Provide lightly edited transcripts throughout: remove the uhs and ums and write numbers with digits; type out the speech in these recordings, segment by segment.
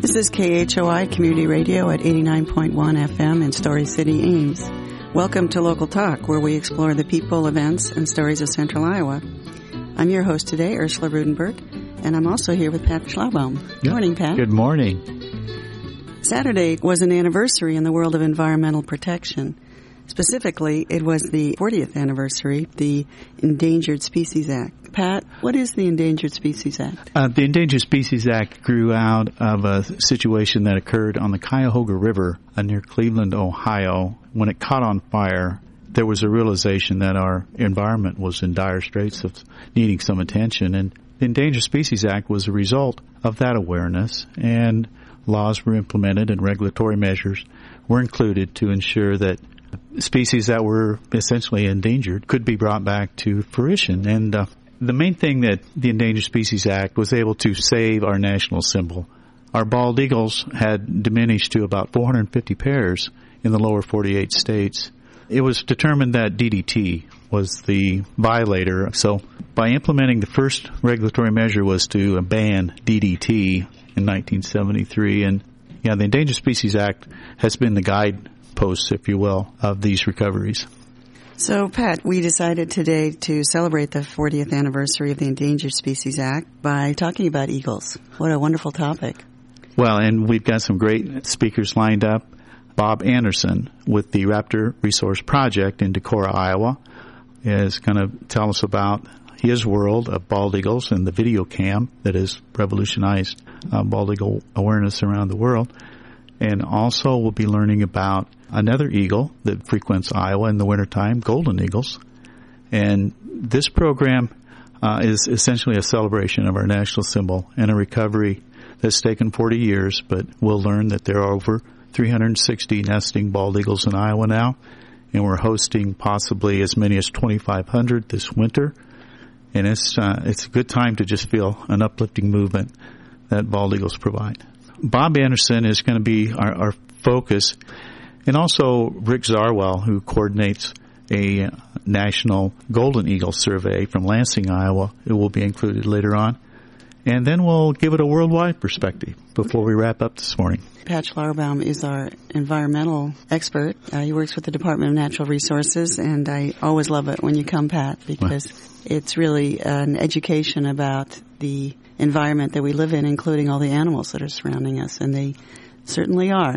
This is KHOI Community Radio at 89.1 FM in Story City, Ames. Welcome to Local Talk, where we explore the people, events, and stories of Central Iowa. I'm your host today, Ursula Rudenberg, and I'm also here with Pat Schlaubaum. Good morning, Pat. Good morning. Saturday was an anniversary in the world of environmental protection. Specifically, it was the 40th anniversary of the Endangered Species Act. Pat, what is the Endangered Species Act? The Endangered Species Act grew out of a situation that occurred on the Cuyahoga River near Cleveland, Ohio. When it caught on fire, there was a realization that our environment was in dire straits of needing some attention. And the Endangered Species Act was a result of that awareness, and laws were implemented and regulatory measures were included to ensure that species that were essentially endangered could be brought back to fruition. And the main thing that the Endangered Species Act was able to save our national symbol. Our bald eagles had diminished to about 450 pairs in the lower 48 states. It was determined that DDT was the violator. So by implementing the first regulatory measure was to ban DDT in 1973. And the Endangered Species Act has been the guidepost, if you will, of these recoveries. So, Pat, we decided today to celebrate the 40th anniversary of the Endangered Species Act by talking about eagles. What a wonderful topic. Well, and we've got some great speakers lined up. Bob Anderson with the Raptor Resource Project in Decorah, Iowa, is going to tell us about his world of bald eagles and the video cam that has revolutionized bald eagle awareness around the world. And also we'll be learning about another eagle that frequents Iowa in the wintertime, golden eagles. And this program is essentially a celebration of our national symbol and a recovery that's taken 40 years, but we'll learn that there are over 360 nesting bald eagles in Iowa now, and we're hosting possibly as many as 2,500 this winter. And it's a good time to just feel an uplifting movement that bald eagles provide. Bob Anderson is going to be our focus, and also Rick Zarwell, who coordinates a national golden eagle survey from Lansing, Iowa. It will be included later on. And then we'll give it a worldwide perspective before we wrap up this morning. Pat Schlaubaum is our environmental expert. He works with the Department of Natural Resources, and I always love it when you come, Pat, because it's really an education about the environment that we live in, including all the animals that are surrounding us, and they certainly are.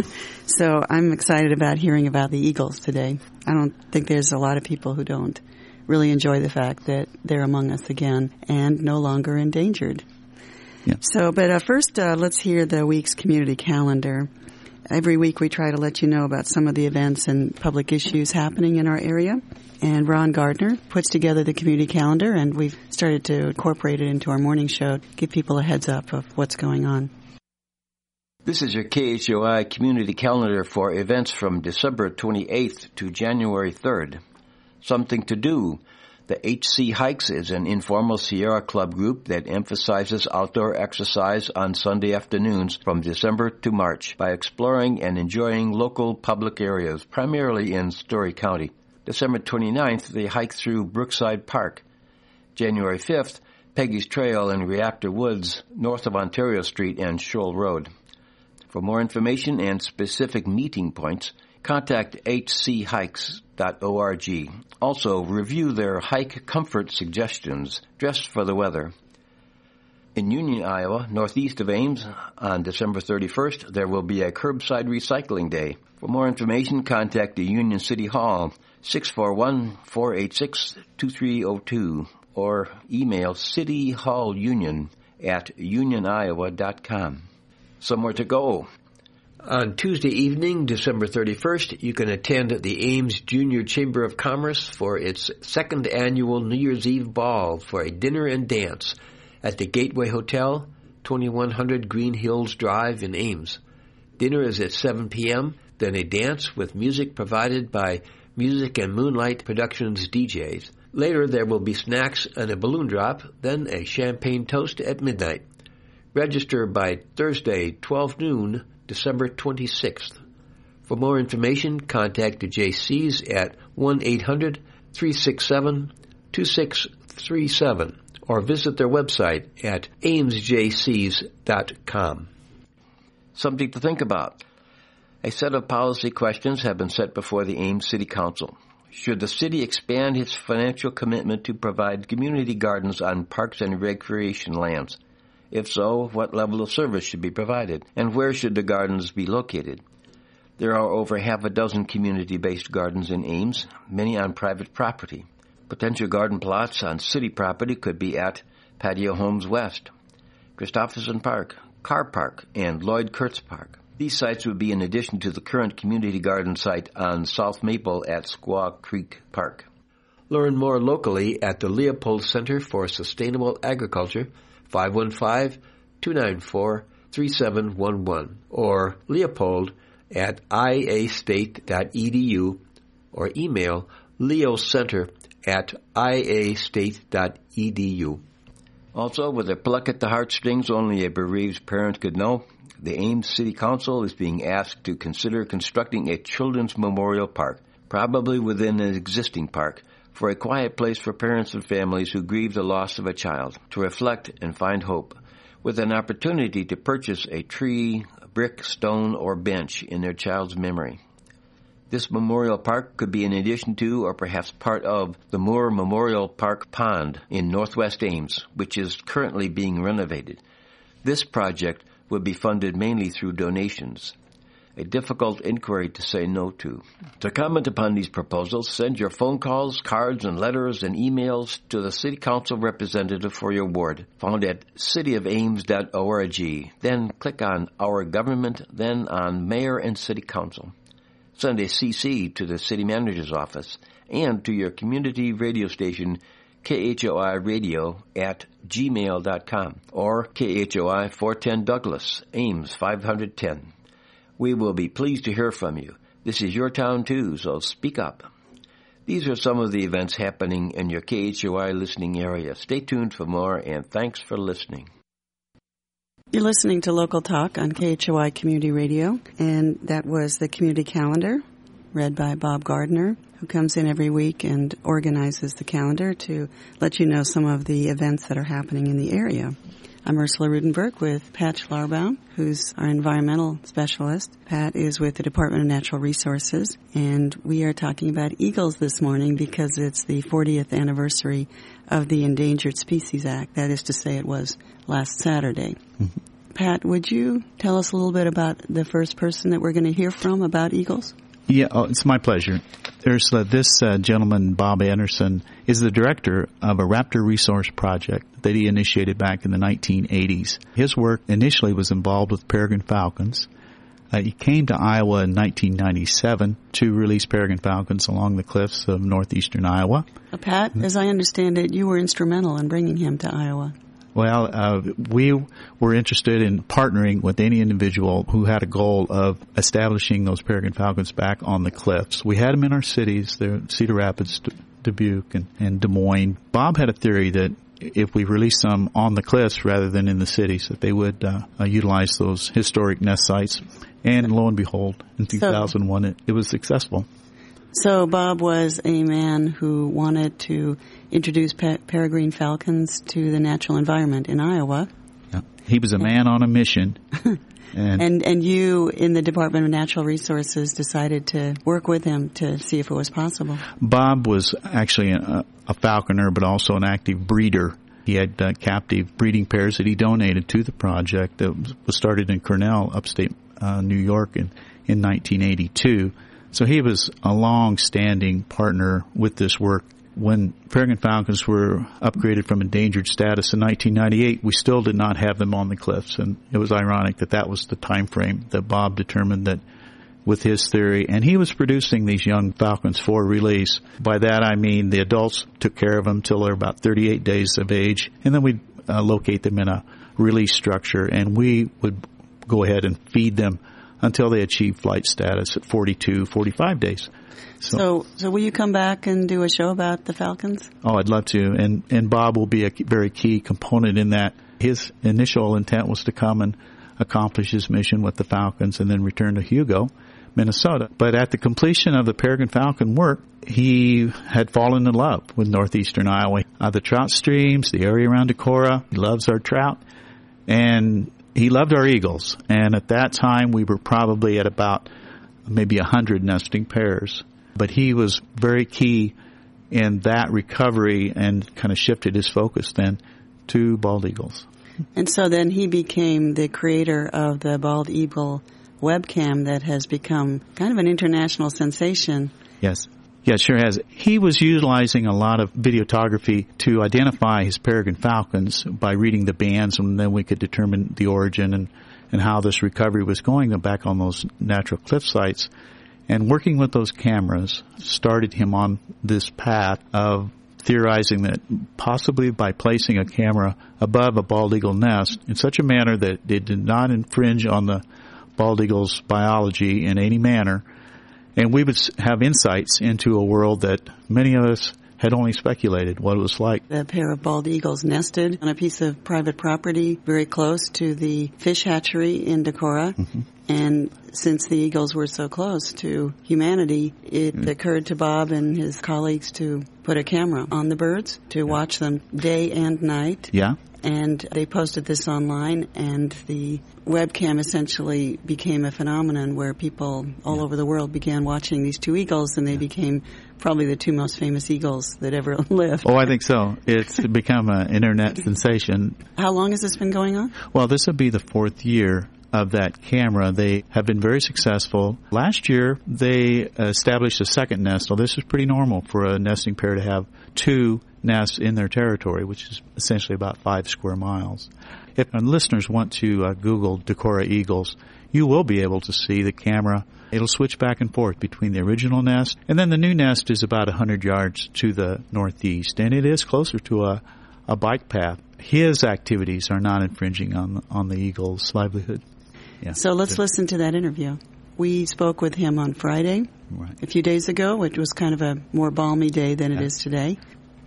So I'm excited about hearing about the eagles today. I don't think there's a lot of people who don't really enjoy the fact that they're among us again and no longer endangered. Yeah. So, but first, let's hear the week's community calendar. Every week we try to let you know about some of the events and public issues happening in our area. And Ron Gardner puts together the community calendar, and we've started to incorporate it into our morning show, give people a heads up of what's going on. This is your KHOI community calendar for events from December 28th to January 3rd. Something to do. The HC Hikes is an informal Sierra Club group that emphasizes outdoor exercise on Sunday afternoons from December to March by exploring and enjoying local public areas, primarily in Story County. December 29th, they hike through Brookside Park. January 5th, Peggy's Trail in Reactor Woods, north of Ontario Street and Shoal Road. For more information and specific meeting points, contact hchikes.org. Also, review their hike comfort suggestions. Dress for the weather. In Union, Iowa, northeast of Ames, on December 31st, there will be a curbside recycling day. For more information, contact the Union City Hall, 641-486-2302, or email cityhallunion@unioniowa.com. Somewhere to go. On Tuesday evening, December 31st, you can attend the Ames Junior Chamber of Commerce for its second annual New Year's Eve ball for a dinner and dance at the Gateway Hotel, 2100 Green Hills Drive in Ames. Dinner is at 7 p.m., then a dance with music provided by Music and Moonlight Productions DJs. Later, there will be snacks and a balloon drop, then a champagne toast at midnight. Register by Thursday, 12 noon, December 26th. For more information, contact the JCs at 1-800-367-2637 or visit their website at amesjcs.com. Something to think about. A set of policy questions have been set before the Ames City Council. Should the city expand its financial commitment to provide community gardens on parks and recreation lands? If so, what level of service should be provided, and where should the gardens be located? There are over half a dozen community-based gardens in Ames, many on private property. Potential garden plots on city property could be at Patio Homes West, Christopherson Park, Carr Park, and Lloyd Kurtz Park. These sites would be in addition to the current community garden site on South Maple at Squaw Creek Park. Learn more locally at the Leopold Center for Sustainable Agriculture, 515-294-3711, or Leopold at iastate.edu, or email leocenter@iastate.edu. Also, with a pluck at the heartstrings only a bereaved parent could know, the Ames City Council is being asked to consider constructing a children's memorial park, probably within an existing park, for a quiet place for parents and families who grieve the loss of a child, to reflect and find hope, with an opportunity to purchase a tree, brick, stone, or bench in their child's memory. This memorial park could be in addition to or perhaps part of the Moore Memorial Park Pond in northwest Ames, which is currently being renovated. This project would be funded mainly through donations. A difficult inquiry to say no to. To comment upon these proposals, send your phone calls, cards, and letters and emails to the City Council representative for your ward, found at cityofames.org. Then click on Our Government, then on Mayor and City Council. Send a CC to the City Manager's Office and to your community radio station, KHOI Radio at gmail.com or KHOI 410 Douglas, Ames 510. We will be pleased to hear from you. This is your town too, so speak up. These are some of the events happening in your KHOI listening area. Stay tuned for more, and thanks for listening. You're listening to Local Talk on KHOI Community Radio, and that was the Community Calendar, read by Bob Gardner, who comes in every week and organizes the calendar to let you know some of the events that are happening in the area. I'm Ursula Rudenberg with Pat Schlarbaum, who's our environmental specialist. Pat is with the Department of Natural Resources, and we are talking about eagles this morning because it's the 40th anniversary of the Endangered Species Act. That is to say, it was last Saturday. Mm-hmm. Pat, would you tell us a little bit about the first person that we're going to hear from about eagles? Yeah, it's my pleasure. There's this gentleman, Bob Anderson, is the director of a raptor resource project that he initiated back in the 1980s. His work initially was involved with peregrine falcons. He came to Iowa in 1997 to release peregrine falcons along the cliffs of northeastern Iowa. Pat, as I understand it, you were instrumental in bringing him to Iowa. Well, we were interested in partnering with any individual who had a goal of establishing those peregrine falcons back on the cliffs. We had them in our cities, Cedar Rapids, Dubuque, and Des Moines. Bob had a theory that if we released some on the cliffs rather than in the cities, that they would utilize those historic nest sites. And lo and behold, in 2001, it was successful. So Bob was a man who wanted to introduce peregrine falcons to the natural environment in Iowa. Yeah. He was a man on a mission. And you, in the Department of Natural Resources, decided to work with him to see if it was possible. Bob was actually a falconer, but also an active breeder. He had captive breeding pairs that he donated to the project that was started in Cornell, upstate New York, in 1982. So he was a long-standing partner with this work. When peregrine falcons were upgraded from endangered status in 1998, we still did not have them on the cliffs, and it was ironic that was the time frame that Bob determined that with his theory, and he was producing these young falcons for release. By that I mean the adults took care of them till they're about 38 days of age, and then we'd locate them in a release structure, and we would go ahead and feed them until they achieve flight status at 42, 45 days. So will you come back and do a show about the falcons? Oh, I'd love to. And Bob will be a very key component in that. His initial intent was to come and accomplish his mission with the falcons and then return to Hugo, Minnesota. But at the completion of the peregrine falcon work, he had fallen in love with northeastern Iowa. The trout streams, the area around Decorah. He loves our trout. And he loved our eagles, and at that time we were probably at about maybe 100 nesting pairs. But he was very key in that recovery and kind of shifted his focus then to bald eagles. And so then he became the creator of the Bald Eagle webcam that has become kind of an international sensation. Yes. Yeah, it sure has. He was utilizing a lot of videography to identify his peregrine falcons by reading the bands, and then we could determine the origin and how this recovery was going back on those natural cliff sites. And working with those cameras started him on this path of theorizing that possibly by placing a camera above a bald eagle nest in such a manner that it did not infringe on the bald eagle's biology in any manner, and we would have insights into a world that many of us had only speculated what it was like. A pair of bald eagles nested on a piece of private property very close to the fish hatchery in Decorah. Mm-hmm. And since the eagles were so close to humanity, it occurred to Bob and his colleagues to put a camera on the birds to watch them day and night. Yeah. And they posted this online, and the webcam essentially became a phenomenon where people all over the world began watching these two eagles, and they became probably the two most famous eagles that ever lived. Oh, I think so. It's become an internet sensation. How long has this been going on? Well, this will be the 4th year of that camera. They have been very successful. Last year, they established a second nest. Well, this is pretty normal for a nesting pair to have 2 nests in their territory, which is essentially about 5 square miles. If listeners want to Google Decorah eagles, you will be able to see the camera. It'll switch back and forth between the original nest, and then the new nest is about 100 yards to the northeast, and it is closer to a bike path. His activities are not infringing on the eagle's livelihood. Yeah. So let's listen to that interview. We spoke with him on Friday, a few days ago, which was kind of a more balmy day than it is today.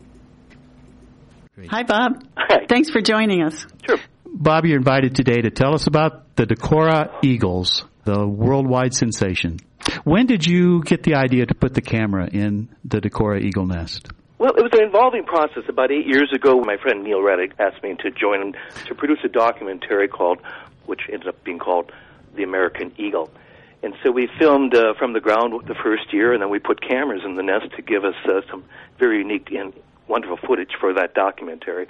Great. Hi, Bob. Hi. Thanks for joining us. Sure. Bob, you're invited today to tell us about the Decorah eagles, the worldwide sensation. When did you get the idea to put the camera in the Decorah eagle nest? Well, it was an involving process. About 8 years ago, my friend Neil Reddick asked me to join him to produce a documentary which ended up being called The American Eagle. And so we filmed from the ground the first year, and then we put cameras in the nest to give us some very unique and wonderful footage for that documentary.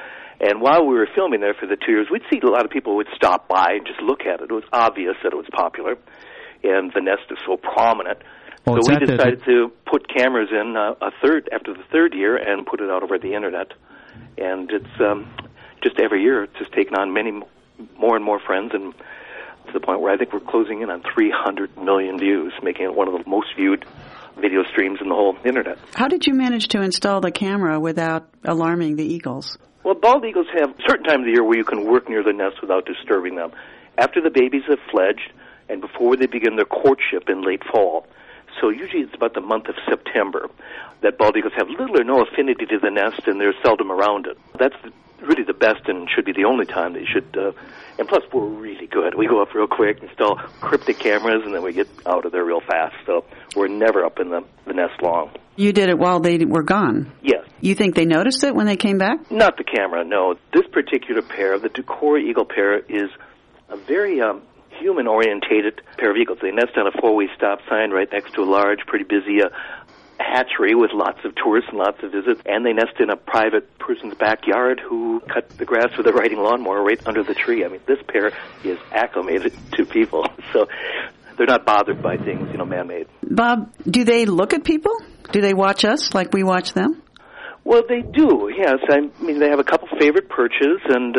And while we were filming there for the 2 years, we'd see a lot of people would stop by and just look at it. It was obvious that it was popular, and the nest is so prominent. So we decided to put cameras in after the 3rd year and put it out over the Internet. And it's just every year it's just taken on many more and more friends, and to the point where I think we're closing in on 300 million views, making it one of the most viewed video streams in the whole Internet. How did you manage to install the camera without alarming the eagles? Well, bald eagles have certain times of the year where you can work near the nest without disturbing them. After the babies have fledged and before they begin their courtship in late fall. So usually it's about the month of September that bald eagles have little or no affinity to the nest, and they're seldom around it. That's really the best and should be the only time they should. And plus, we're really good. We go up real quick, install cryptic cameras, and then we get out of there real fast. So we're never up in the nest long. You did it while they were gone? Yes. You think they noticed it when they came back? Not the camera, no. This particular pair, the Decorah eagle pair, is a very human-orientated pair of eagles. They nest on a 4-way stop sign right next to a large, pretty busy hatchery with lots of tourists and lots of visits, and they nest in a private person's backyard who cut the grass with a riding lawnmower right under the tree. I mean, this pair is acclimated to people, so they're not bothered by things, man-made. Bob, do they look at people? Do they watch us like we watch them? Well, they do, yes. I mean, they have a couple favorite perches, and,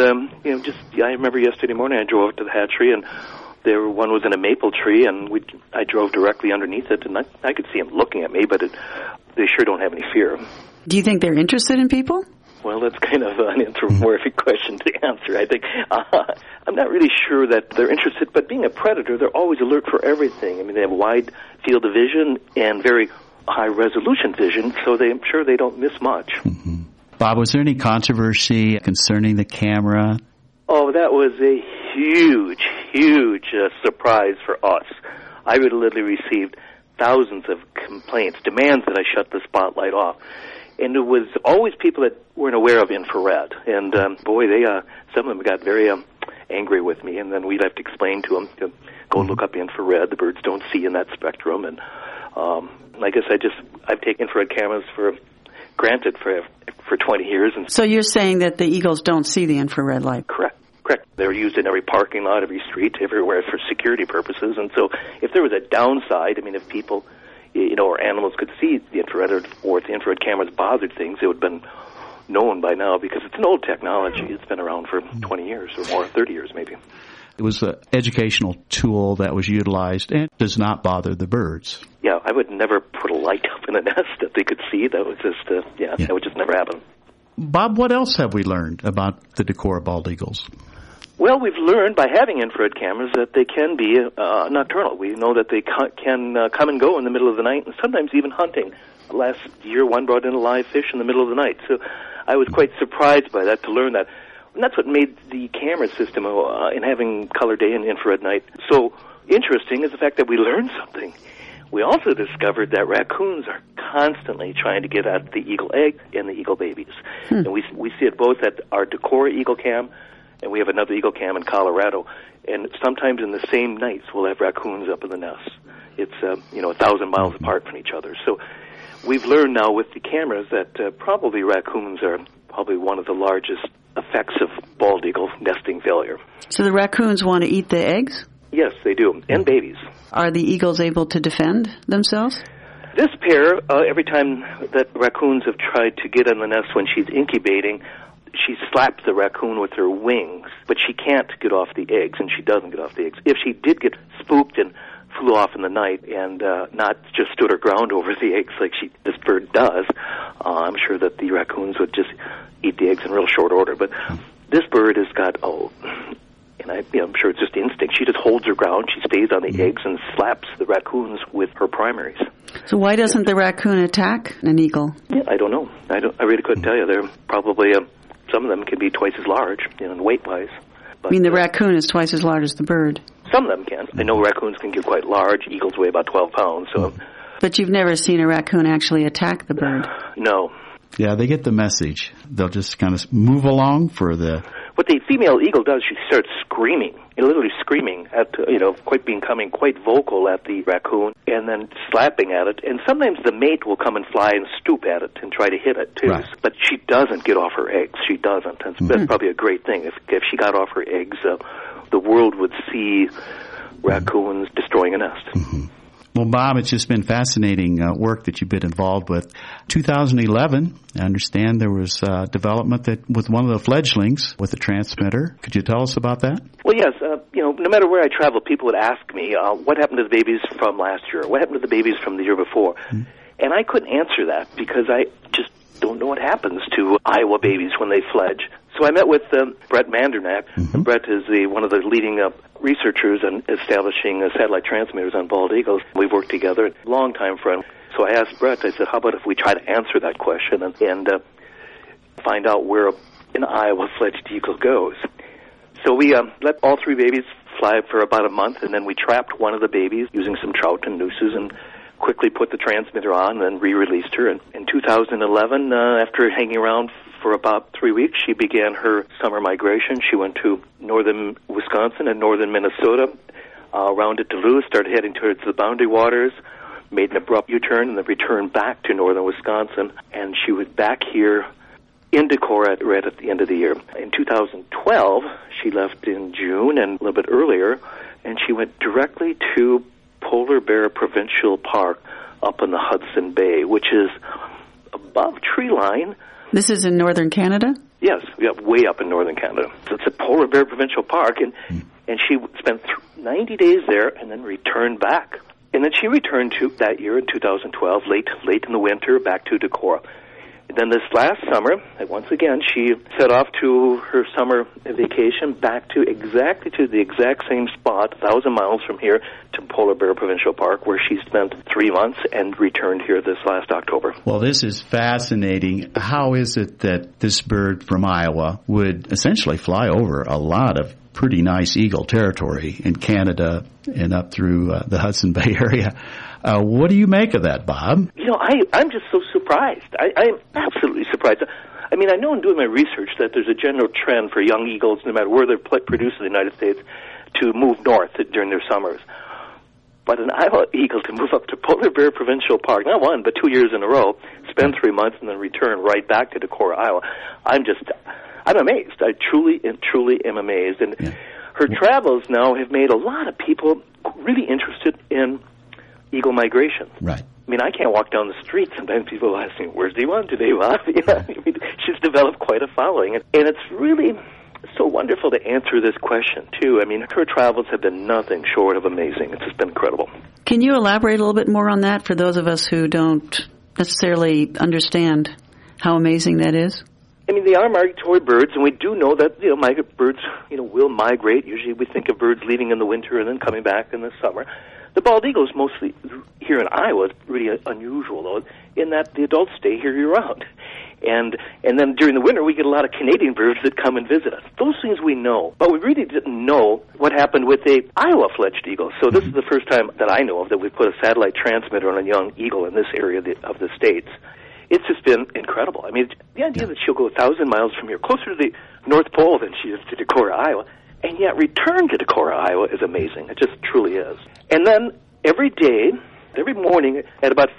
I remember yesterday morning I drove up to the hatchery, and one was in a maple tree, and I drove directly underneath it, and I could see them looking at me, but they sure don't have any fear. Do you think they're interested in people? Well, that's kind of an anthropomorphic question to answer. I think I'm not really sure that they're interested, but being a predator, they're always alert for everything. I mean, they have a wide field of vision and very high-resolution vision, so I'm sure they don't miss much. Mm-hmm. Bob, was there any controversy concerning the camera? Oh, that was a huge surprise for us. I literally received thousands of complaints, demands that I shut the spotlight off. And it was always people that weren't aware of infrared. And, some of them got very angry with me, and then we'd have to explain to them to go look up infrared. The birds don't see in that spectrum, and I guess I've taken infrared cameras for granted for 20 years. And so you're saying that the eagles don't see the infrared light? Correct. They're used in every parking lot, every street, everywhere for security purposes. And so if there was a downside, I mean, if people, or animals could see the infrared, or if the infrared cameras bothered things, it would have been known by now, because it's an old technology. It's been around for 20 years or more, 30 years maybe. It was an educational tool that was utilized and does not bother the birds. Yeah, I would never put a light up in a nest that they could see. That was just, that would just never happen. Bob, what else have we learned about the Decorah bald eagles? Well, we've learned by having infrared cameras that they can be nocturnal. We know that they can come and go in the middle of the night, and sometimes even hunting. Last year, one brought in a live fish in the middle of the night. So I was quite surprised by that, to learn that. And that's what made the camera system in having color day and infrared night so interesting, is the fact that we learned something. We also discovered that raccoons are constantly trying to get at the eagle egg and the eagle babies. And we see it both at our Decorah Eagle Cam, and we have another Eagle Cam in Colorado. And sometimes in the same nights, we'll have raccoons up in the nests. It's 1,000 miles apart from each other. So we've learned now with the cameras that probably raccoons are probably one of the largest effects of bald eagle nesting failure. So the raccoons want to eat the eggs? Yes, they do, and babies. Are the eagles able to defend themselves? This pair, every time that raccoons have tried to get in the nest when she's incubating, she slaps the raccoon with her wings, but she can't get off the eggs, and she doesn't get off the eggs. If she did get spooked and flew off in the night and not just stood her ground over the eggs like this bird does, I'm sure that the raccoons would just eat the eggs in real short order. But this bird has got, and I'm sure it's just instinct. She just holds her ground, she stays on the eggs, and slaps the raccoons with her primaries. So why doesn't the raccoon attack an eagle? Yeah, I don't know. I really couldn't tell you. They're probably, some of them can be twice as large, weight-wise. But, the raccoon is twice as large as the bird? Some of them can. I know raccoons can get quite large. Eagles weigh about 12 pounds. So. But you've never seen a raccoon actually attack the bird? No. Yeah, they get the message. They'll just kind of move along for the... What the female eagle does, she starts screaming, literally screaming at, becoming quite vocal at the raccoon, and then slapping at it. And sometimes the mate will come and fly and stoop at it and try to hit it, too. Right. But she doesn't get off her eggs. She doesn't. That's probably a great thing. If she got off her eggs, the world would see raccoons destroying a nest. Mm-hmm. Well, Bob, it's just been fascinating work that you've been involved with. 2011, I understand there was development with one of the fledglings with a transmitter. Could you tell us about that? Well, yes. No matter where I travel, people would ask me, what happened to the babies from last year? What happened to the babies from the year before? Mm-hmm. And I couldn't answer that because I just don't know what happens to Iowa babies when they fledge. So I met with Brett Mandernack. Mm-hmm. Brett is one of the leading researchers in establishing satellite transmitters on bald eagles. We've worked together, long-time friend. So I asked Brett, I said, how about if we try to answer that question and find out where an Iowa fledged eagle goes? So we let all three babies fly for about a month, and then we trapped one of the babies using some trout and nooses and quickly put the transmitter on and then re-released her. And in 2011, after hanging around for about 3 weeks, she began her summer migration. She went to northern Wisconsin and northern Minnesota, rounded Duluth, started heading towards the Boundary Waters, made an abrupt U-turn, and then returned back to northern Wisconsin. And she was back here in Decorah right at the end of the year. In 2012, she left in June and a little bit earlier, and she went directly to Polar Bear Provincial Park up in the Hudson Bay, which is above tree line. This is in northern Canada? Yes, way up in northern Canada. So it's a Polar Bear Provincial Park, and she spent 90 days there and then returned back. And then she returned to that year in 2012, late in the winter, back to Decorah. And then this last summer, once again, she set off to her summer vacation back to the exact same spot, 1,000 miles from here, to Polar Bear Provincial Park, where she spent 3 months and returned here this last October. Well, this is fascinating. How is it that this bird from Iowa would essentially fly over a lot of pretty nice eagle territory in Canada and up through the Hudson Bay area? What do you make of that, Bob? I'm just so surprised. I'm absolutely surprised. I mean, I know in doing my research that there's a general trend for young eagles, no matter where they're produced in the United States, to move north during their summers. But an Iowa eagle to move up to Polar Bear Provincial Park, not one, but 2 years in a row, spend 3 months, and then return right back to Decorah, Iowa. I'm amazed. I truly am amazed. And her travels now have made a lot of people really interested in eagle migration. Right. I mean, I can't walk down the street. Sometimes people ask me, where's D1? Do they want? Yeah, I mean, she's developed quite a following. And it's really so wonderful to answer this question, too. I mean, her travels have been nothing short of amazing. It's just been incredible. Can you elaborate a little bit more on that for those of us who don't necessarily understand how amazing that is? I mean, they are migratory birds, and we do know that, birds, will migrate. Usually we think of birds leaving in the winter and then coming back in the summer. The bald eagle is mostly here in Iowa. It's really unusual, though, in that the adults stay here year-round. And then during the winter, we get a lot of Canadian birds that come and visit us. Those things we know, but we really didn't know what happened with a Iowa-fledged eagle. So this is the first time that I know of that we put a satellite transmitter on a young eagle in this area of the States. It's just been incredible. I mean, the idea that she'll go 1,000 miles from here, closer to the North Pole than she is to Decorah, Iowa, and yet return to Decorah, Iowa is amazing. It just truly is. And then every day, every morning at about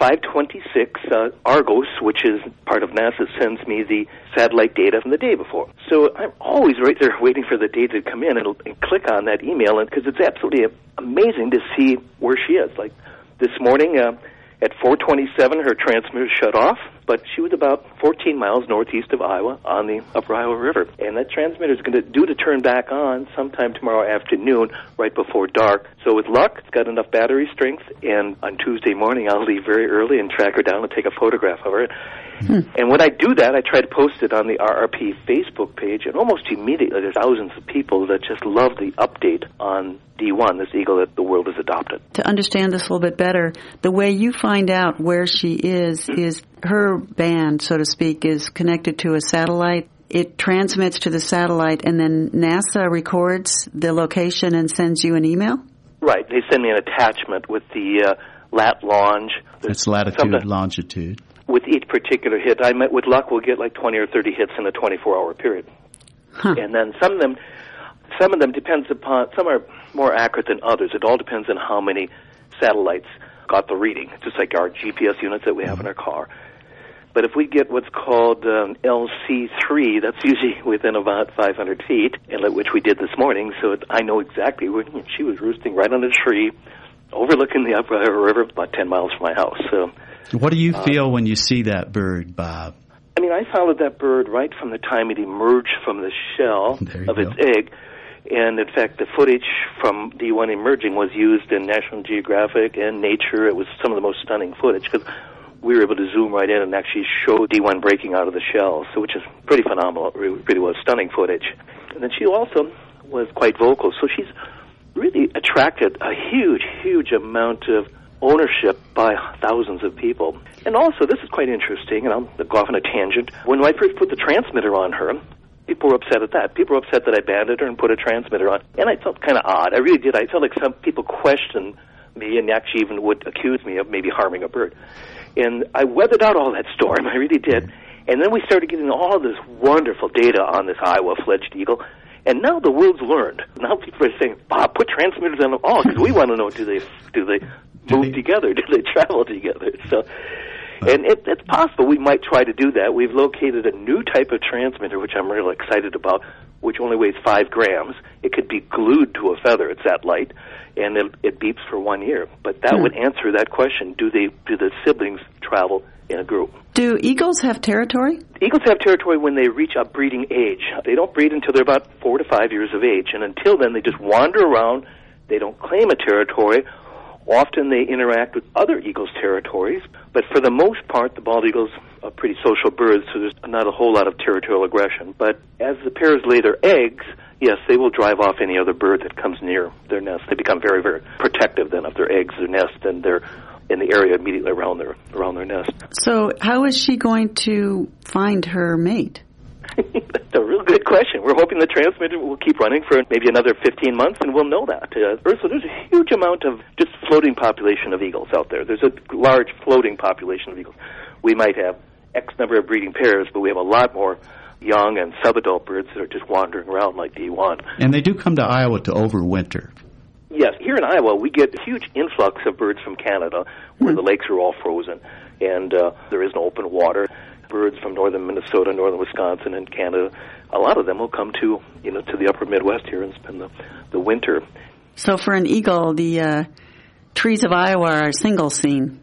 5:26, Argos, which is part of NASA, sends me the satellite data from the day before. So I'm always right there waiting for the data to come in and click on that email, because it's absolutely amazing to see where she is. Like this morning, at 4:27, her transmitter shut off, but she was about 14 miles northeast of Iowa on the Upper Iowa River. And that transmitter is going to turn back on sometime tomorrow afternoon, right before dark. So with luck, it's got enough battery strength, and on Tuesday morning, I'll leave very early and track her down and take a photograph of her. And when I do that, I try to post it on the RRP Facebook page, and almost immediately there's thousands of people that just love the update on D1, this eagle that the world has adopted. To understand this a little bit better, the way you find out where she is her band, so to speak, is connected to a satellite. It transmits to the satellite, and then NASA records the location and sends you an email? Right. They send me an attachment with the lat longe. It's latitude, longitude. With each particular hit, with luck, we'll get like 20 or 30 hits in a 24-hour period. And then some of them depends upon, some are more accurate than others. It all depends on how many satellites got the reading, just like our GPS units that we have in our car. But if we get what's called LC3, that's usually within about 500 feet, which we did this morning, so I know exactly where she was roosting right on a tree, overlooking the Upper Iowa River, about 10 miles from my house. So, what do you feel when you see that bird, Bob? I mean, I followed that bird right from the time it emerged from the shell of its egg. And, in fact, the footage from D1 emerging was used in National Geographic and Nature. It was some of the most stunning footage because we were able to zoom right in and actually show D1 breaking out of the shell, so which is pretty phenomenal. It really was stunning footage. And then she also was quite vocal, so she's really attracted a huge, huge amount of ownership by thousands of people. And also, this is quite interesting, and I'll go off on a tangent. When I first put the transmitter on her, people were upset at that. People were upset that I banded her and put a transmitter on. And I felt kind of odd. I really did. I felt like some people questioned me and actually even would accuse me of maybe harming a bird. And I weathered out all that storm. I really did. And then we started getting all this wonderful data on this Iowa-fledged eagle. And now the world's learned. Now people are saying, Bob, put transmitters on them all, because we want to know, do they move together? Do they travel together? So, and it's possible we might try to do that. We've located a new type of transmitter, which I'm really excited about, which only weighs 5 grams. It could be glued to a feather. It's that light, and it beeps for 1 year. But that would answer that question: do the siblings travel in a group? Do eagles have territory? Eagles have territory when they reach a breeding age. They don't breed until they're about 4 to 5 years of age, and until then they just wander around. They don't claim a territory. Often they interact with other eagles' territories, but for the most part, the bald eagles are pretty social birds, so there's not a whole lot of territorial aggression. But as the pairs lay their eggs, yes, they will drive off any other bird that comes near their nest. They become very, very protective then of their eggs, their nest, and their in the area immediately around their nest. So how is she going to find her mate? That's a real good question. We're hoping the transmitter will keep running for maybe another 15 months, and we'll know that. Ursula, there's a huge amount of just floating population of eagles out there. There's a large floating population of eagles. We might have X number of breeding pairs, but we have a lot more young and subadult birds that are just wandering around like D1. And they do come to Iowa to overwinter. Yes, here in Iowa, we get a huge influx of birds from Canada, where the lakes are all frozen, and there is no open water. Birds from northern Minnesota, northern Wisconsin, and Canada, a lot of them will come to the upper Midwest here and spend the winter. So for an eagle, the trees of Iowa are a single scene.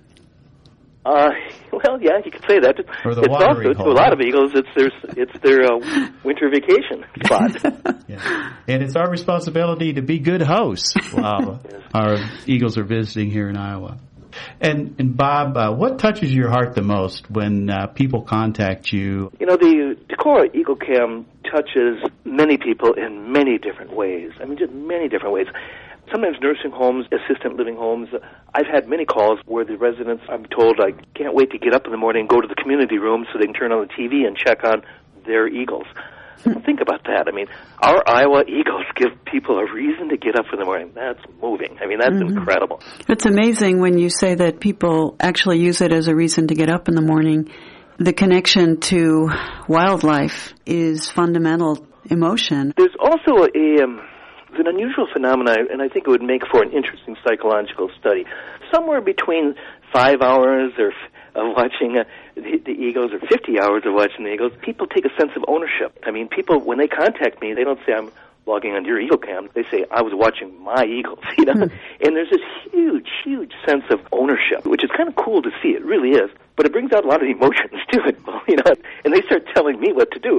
Well, yeah, you could say that. Or the it's also, hole. to a lot of eagles, it's their winter vacation spot. Yeah. And it's our responsibility to be good hosts while our eagles are visiting here in Iowa. And Bob, what touches your heart the most when people contact you? The Decorah Eagle Cam touches many people in many different ways. I mean, just many different ways. Sometimes nursing homes, assistant living homes. I've had many calls where the residents, I'm told, I can't wait to get up in the morning and go to the community room so they can turn on the TV and check on their eagles. Think about that. I mean, our Iowa eagles give people a reason to get up in the morning. That's moving. I mean, that's incredible. It's amazing when you say that people actually use it as a reason to get up in the morning. The connection to wildlife is fundamental emotion. There's also an unusual phenomenon, and I think it would make for an interesting psychological study. Somewhere between 5 hours of watching the eagles or 50 hours of watching the eagles, people take a sense of ownership. I mean, people, when they contact me, they don't say, I'm logging onto your Eagle Cam. They say, I was watching my eagles, And there's this huge, huge sense of ownership, which is kind of cool to see. It really is. But it brings out a lot of emotions, too, and they start telling me what to do,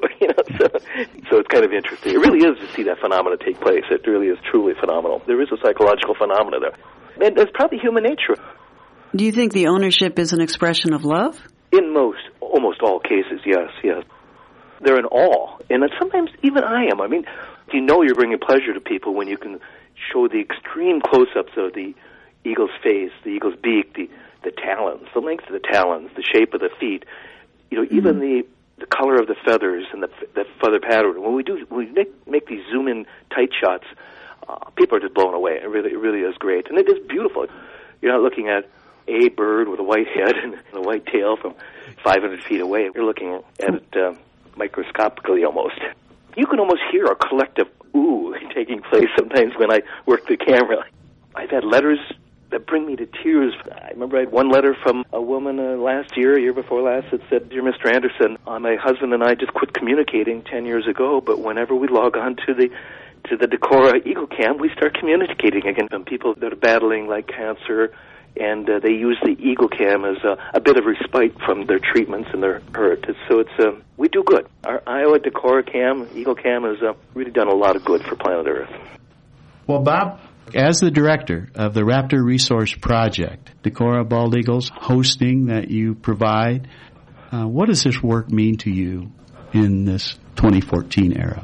So it's kind of interesting. It really is to see that phenomena take place. It really is truly phenomenal. There is a psychological phenomena there. And it's probably human nature. Do you think the ownership is an expression of love? In almost all cases, yes. They're in awe. And sometimes even I am. I mean, you're bringing pleasure to people when you can show the extreme close-ups of the eagle's face, the eagle's beak, the talons, the length of the talons, the shape of the feet, even the color of the feathers and the feather pattern. When we make these zoom-in tight shots, people are just blown away. It really is great. And it is beautiful. You're not looking at a bird with a white head and a white tail from 500 feet away. You're looking at it microscopically almost. You can almost hear a collective ooh taking place sometimes when I work the camera. I've had letters that bring me to tears. I remember I had one letter from a woman year before last, that said, Dear Mr. Anderson, my husband and I just quit communicating 10 years ago, but whenever we log on to the Decorah Eagle Cam, we start communicating again. From people that are battling like cancer, and they use the Eagle Cam as a bit of respite from their treatments and their hurt. So we do good. Our Iowa Decorah Cam, Eagle Cam, has really done a lot of good for planet Earth. Well, Bob, as the director of the Raptor Resource Project, Decorah Bald Eagles hosting that you provide, what does this work mean to you in this 2014 era?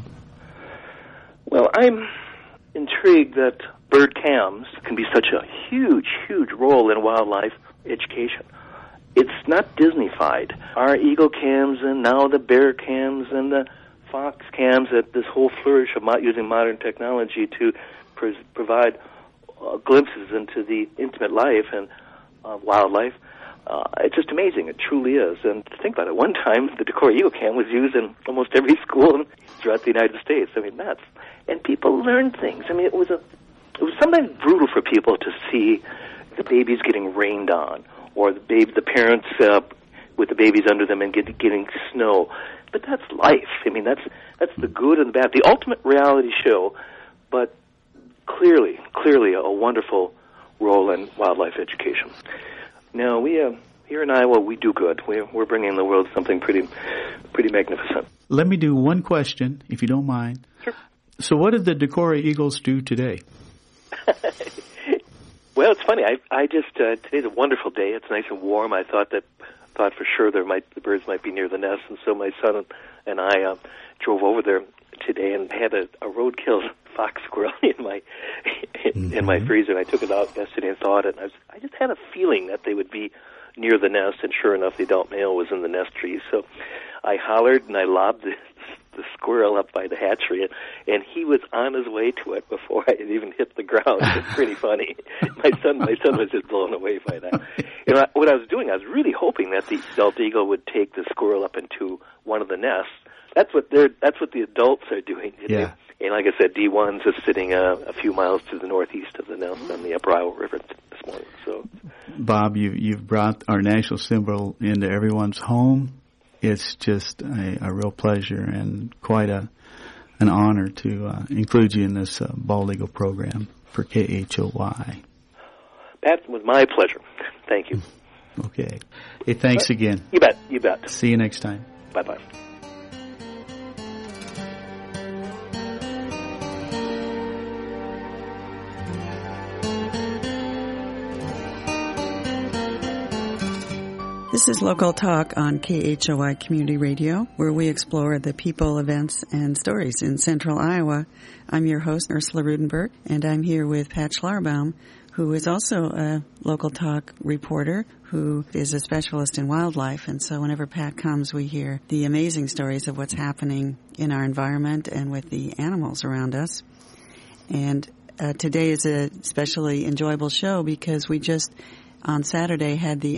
Well, I'm intrigued that bird cams can be such a huge, huge role in wildlife education. It's not Disney-fied. Our eagle cams and now the bear cams and the fox cams, that this whole flourish of using modern technology to provide glimpses into the intimate life and wildlife. It's just amazing. It truly is. And to think about it, one time the Decorah Eagle Cam was used in almost every school throughout the United States. I mean, and people learned things. I mean, it was sometimes brutal for people to see the babies getting rained on, or the parents with the babies under them and getting snow. But that's life. I mean, that's the good and the bad. The ultimate reality show, but clearly a wonderful role in wildlife education. Now, we here in Iowa, we do good. We're bringing the world something pretty magnificent. Let me do one question, if you don't mind. Sure. So what did the Decorah Eagles do today? Well, it's funny. I just today's a wonderful day. It's nice and warm. I thought for sure the birds might be near the nest, and so my son and I drove over there today and had a roadkill fox squirrel in my freezer. And I took it out yesterday and thawed it. And I just had a feeling that they would be near the nest, and sure enough, the adult male was in the nest tree. So I hollered and I lobbed the squirrel up by the hatchery, and he was on his way to it before I had even hit the ground. It's pretty funny. My son was just blown away by that. And what I was doing, I was really hoping that the bald eagle would take the squirrel up into one of the nests. That's what the adults are doing today. Yeah. And like I said, D1's is sitting a few miles to the northeast of the nest on the Upper Iowa River this morning. So, Bob, you've brought our national symbol into everyone's home. It's just a real pleasure and quite an honor to include you in this Bald Eagle program for KHOY. That was my pleasure. Thank you. Okay. Hey, thanks again. You bet. You bet. See you next time. Bye-bye. This is Local Talk on KHOY Community Radio, where we explore the people, events, and stories in Central Iowa. I'm your host, Ursula Rudenberg, and I'm here with Pat Schlarbaum, who is also a Local Talk reporter who is a specialist in wildlife. And so whenever Pat comes, we hear the amazing stories of what's happening in our environment and with the animals around us. And today is a especially enjoyable show because we just on Saturday had the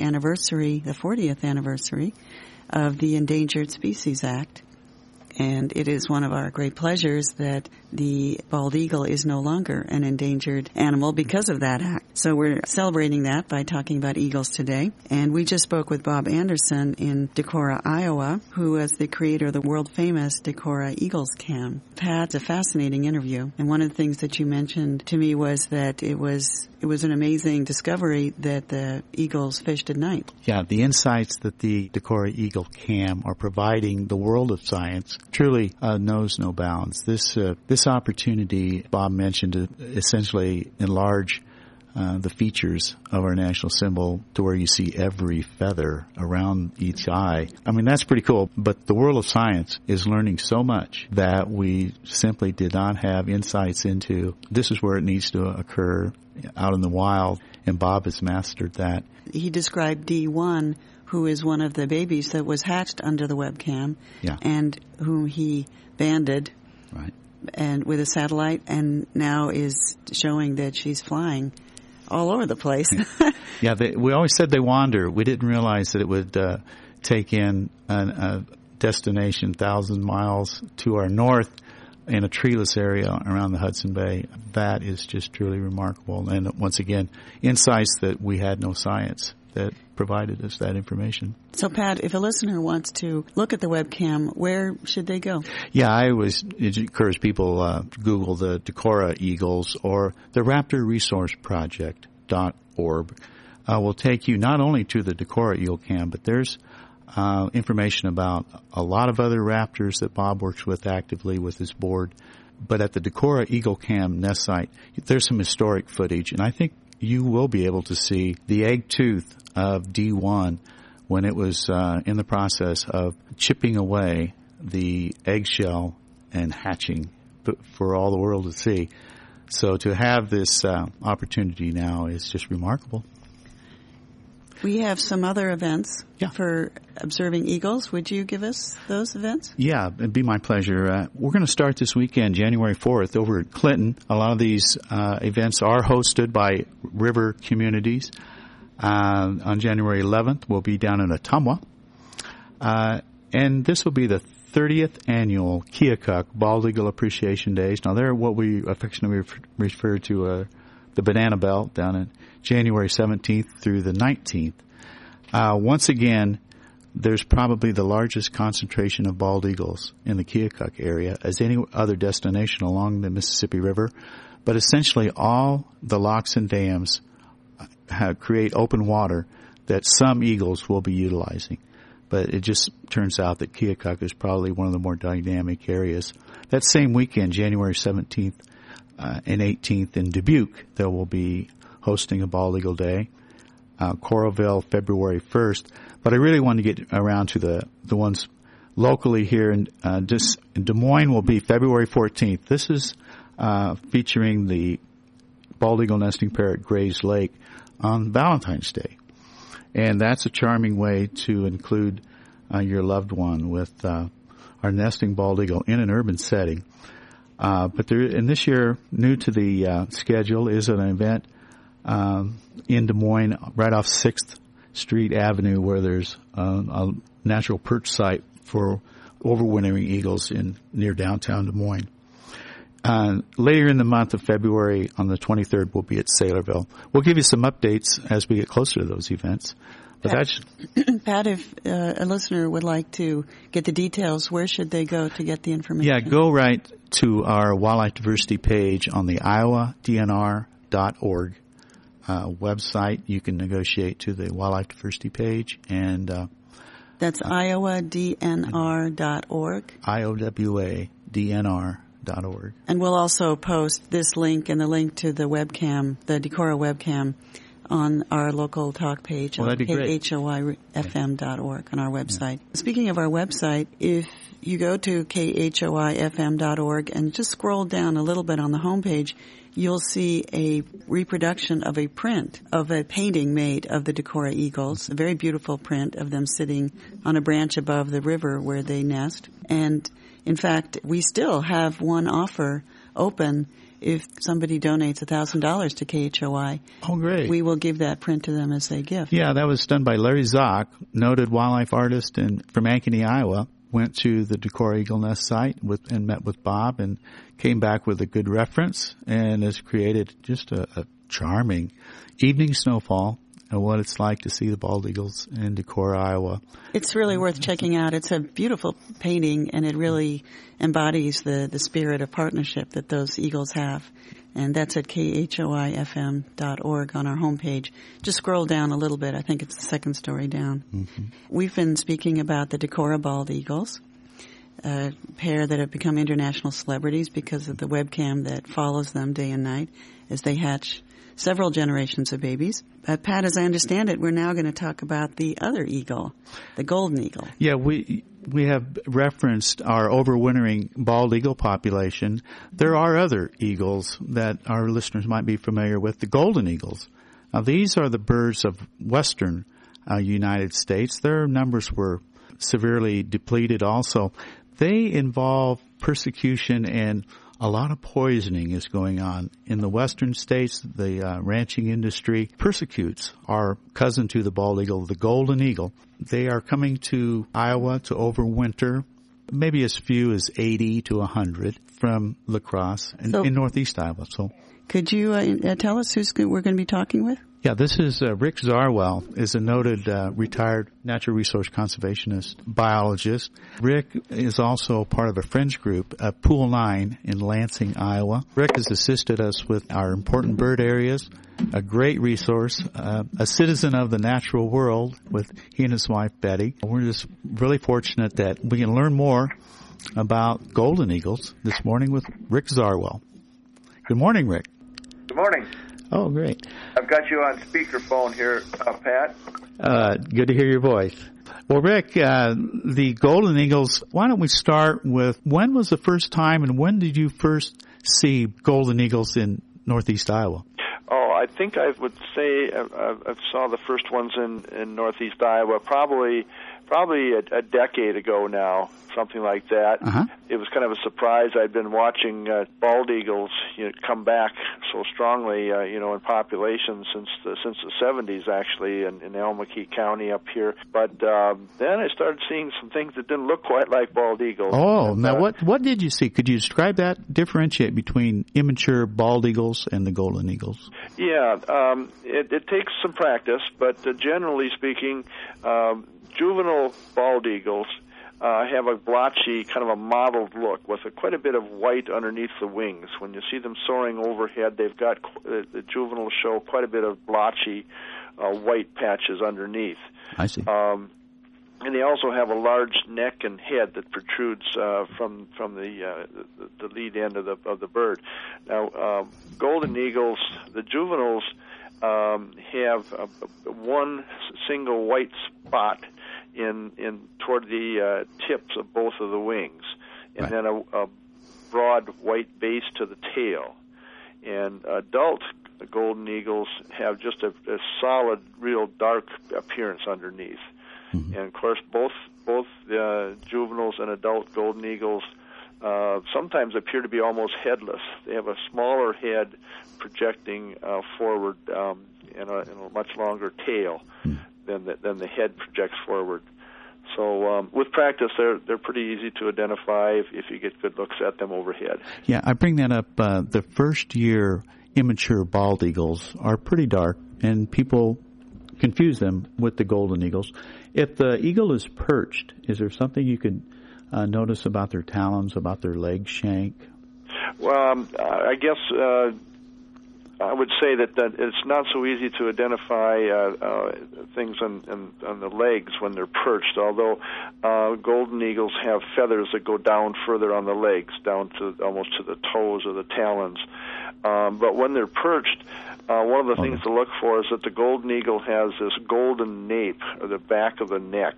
40th anniversary of the Endangered Species Act. And it is one of our great pleasures that the bald eagle is no longer an endangered animal because of that act. So we're celebrating that by talking about eagles today. And we just spoke with Bob Anderson in Decorah, Iowa, who is the creator of the world-famous Decorah Eagles Cam. Pat, a fascinating interview. And one of the things that you mentioned to me was that it was an amazing discovery that the eagles fished at night. Yeah, the insights that the Decorah Eagle Cam are providing the world of science truly knows no bounds. This opportunity, Bob mentioned, to essentially enlarge the features of our national symbol to where you see every feather around each eye. I mean, that's pretty cool. But the world of science is learning so much that we simply did not have insights into. This is where it needs to occur out in the wild, and Bob has mastered that. He described D1, who is one of the babies that was hatched under the webcam, and whom he banded and with a satellite, and now is showing that she's flying all over the place. We always said they wander. We didn't realize that it would take in a destination 1,000 miles to our north in a treeless area around the Hudson Bay. That is just truly remarkable. And once again, insights that we had no science that provided us that information. So, Pat, if a listener wants to look at the webcam, where should they go? Yeah, I always encourage people to Google the Decorah Eagles or the RaptorResourceProject.org. Will take you not only to the Decorah Eagle Cam, but there's information about a lot of other raptors that Bob works with actively with his board. But at the Decorah Eagle Cam nest site, there's some historic footage, and I think you will be able to see the egg tooth of D1 when it was in the process of chipping away the eggshell and hatching for all the world to see. So to have this opportunity now is just remarkable. We have some other events for observing eagles. Would you give us those events? Yeah, it'd be my pleasure. We're going to start this weekend, January 4th, over at Clinton. A lot of these events are hosted by river communities. On January 11th, we'll be down in Ottumwa. And this will be the 30th annual Keokuk Bald Eagle Appreciation Days. Now, they're what we affectionately refer to the Banana Belt down in January 17th through the 19th. Once again, there's probably the largest concentration of bald eagles in the Keokuk area as any other destination along the Mississippi River. But essentially all the locks and dams create open water that some eagles will be utilizing. But it just turns out that Keokuk is probably one of the more dynamic areas. That same weekend, January 17th and 18th in Dubuque, there will be hosting a Bald Eagle Day. Coralville, February 1st. But I really want to get around to the ones locally here in Des Moines will be February 14th. This is featuring the bald eagle nesting pair at Grays Lake on Valentine's Day. And that's a charming way to include your loved one with our our nesting bald eagle in an urban setting. But this year, new to the schedule is an event in Des Moines, right off 6th Street Avenue, where there's a natural perch site for overwintering eagles near downtown Des Moines. Later in the month of February, on the 23rd, we'll be at Saylorville. We'll give you some updates as we get closer to those events. But Pat, if a listener would like to get the details, where should they go to get the information? Yeah, go right to our wildlife diversity page on the iowadnr.org website. You can negotiate to the wildlife diversity page, and that's iowadnr.org. iowadnr.org. And we'll also post this link and the link to the webcam, the Decorah webcam, on our local talk page on khoifm.org on our website. Yeah. Speaking of our website, if you go to khoifm.org and just scroll down a little bit on the homepage, you'll see a reproduction of a print of a painting made of the Decorah eagles, a very beautiful print of them sitting on a branch above the river where they nest. And in fact, we still have one offer open. If somebody donates $1,000 to KHOI, oh, great, we will give that print to them as a gift. Yeah, that was done by Larry Zock, noted wildlife artist from Ankeny, Iowa. Went to the Decorah Eagle Nest site and met with Bob and came back with a good reference and has created just a charming evening snowfall and what it's like to see the bald eagles in Decorah, Iowa. It's really worth checking out. It's a beautiful painting, and it really embodies the spirit of partnership that those eagles have. And that's at khoifm.org on our homepage. Just scroll down a little bit. I think it's the second story down. Mm-hmm. We've been speaking about the Decorah bald eagles, a pair that have become international celebrities because of the webcam that follows them day and night as they hatch several generations of babies. Pat, as I understand it, we're now going to talk about the other eagle, the golden eagle. Yeah, we have referenced our overwintering bald eagle population. There are other eagles that our listeners might be familiar with, the golden eagles. Now, these are the birds of western United States. Their numbers were severely depleted also. They involve persecution, and a lot of poisoning is going on. In the western states, the ranching industry persecutes our cousin to the bald eagle, the golden eagle. They are coming to Iowa to overwinter, maybe as few as 80 to 100 from La Crosse in northeast Iowa. So, could you tell us who we're going to be talking with? Yeah, this is Rick Zarwell, is a noted retired natural resource conservationist biologist. Rick is also part of a friends group, Pool 9 in Lansing, Iowa. Rick has assisted us with our important bird areas, a great resource, a citizen of the natural world with he and his wife, Betty. We're just really fortunate that we can learn more about golden eagles this morning with Rick Zarwell. Good morning, Rick. Good morning. Oh, great. I've got you on speakerphone here, Pat. Good to hear your voice. Well, Rick, the golden eagles, why don't we start with when was the first time and when did you first see golden eagles in northeast Iowa? Oh, I think I would say I saw the first ones in northeast Iowa probably a decade ago now, something like that. Uh-huh. It was kind of a surprise. I'd been watching bald eagles come back so strongly, in population since the 70s, actually, in Elm-McKee County up here. But then I started seeing some things that didn't look quite like bald eagles. Oh, and, now what did you see? Could you describe that, differentiate between immature bald eagles and the golden eagles? Yeah, it takes some practice, but generally speaking, juvenile bald eagles have a blotchy, kind of a mottled look with quite a bit of white underneath the wings. When you see them soaring overhead, they've got the juveniles show quite a bit of blotchy white patches underneath. I see. And they also have a large neck and head that protrudes from the lead end of the bird. Now, golden eagles, the juveniles have one single white spot in toward the tips of both of the wings, and then a broad white base to the tail. And adult golden eagles have just a solid, real dark appearance underneath. Mm-hmm. And of course, both both juveniles and adult golden eagles sometimes appear to be almost headless. They have a smaller head projecting forward and a much longer tail than the head projects forward. So with practice, they're pretty easy to identify if you get good looks at them overhead. Yeah, I bring that up. The first year immature bald eagles are pretty dark, and people confuse them with the golden eagles. If the eagle is perched, is there something you could notice about their talons, about their leg shank? Well, I guess I would say that it's not so easy to identify things on the legs when they're perched, although golden eagles have feathers that go down further on the legs, down to almost to the toes or the talons. But when they're perched, one of the things to look for is that the golden eagle has this golden nape, or the back of the neck,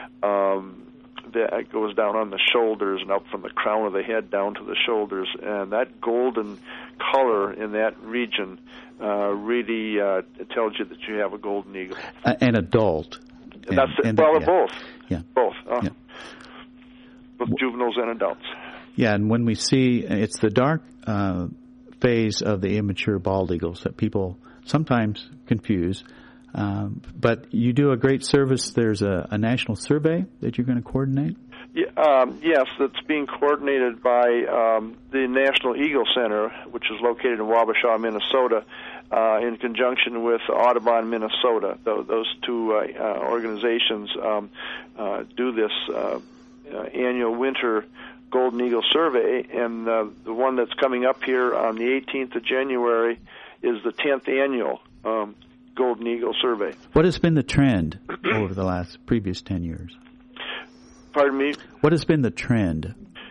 that goes down on the shoulders and up from the crown of the head down to the shoulders. And that golden color in that region really tells you that you have a golden eagle. An adult. Both. Yeah. Both. Yeah. Both juveniles and adults. Yeah, and when we see, it's the dark phase of the immature bald eagles that people sometimes confuse. But you do a great service. There's a national survey that you're going to coordinate? Yes, that's being coordinated by the National Eagle Center, which is located in Wabasha, Minnesota, in conjunction with Audubon, Minnesota. Those two organizations do this annual winter Golden Eagle survey, and the one that's coming up here on the 18th of January is the 10th annual Golden Eagle survey. What has been the trend over the previous 10 years? Pardon me? What has been the trend?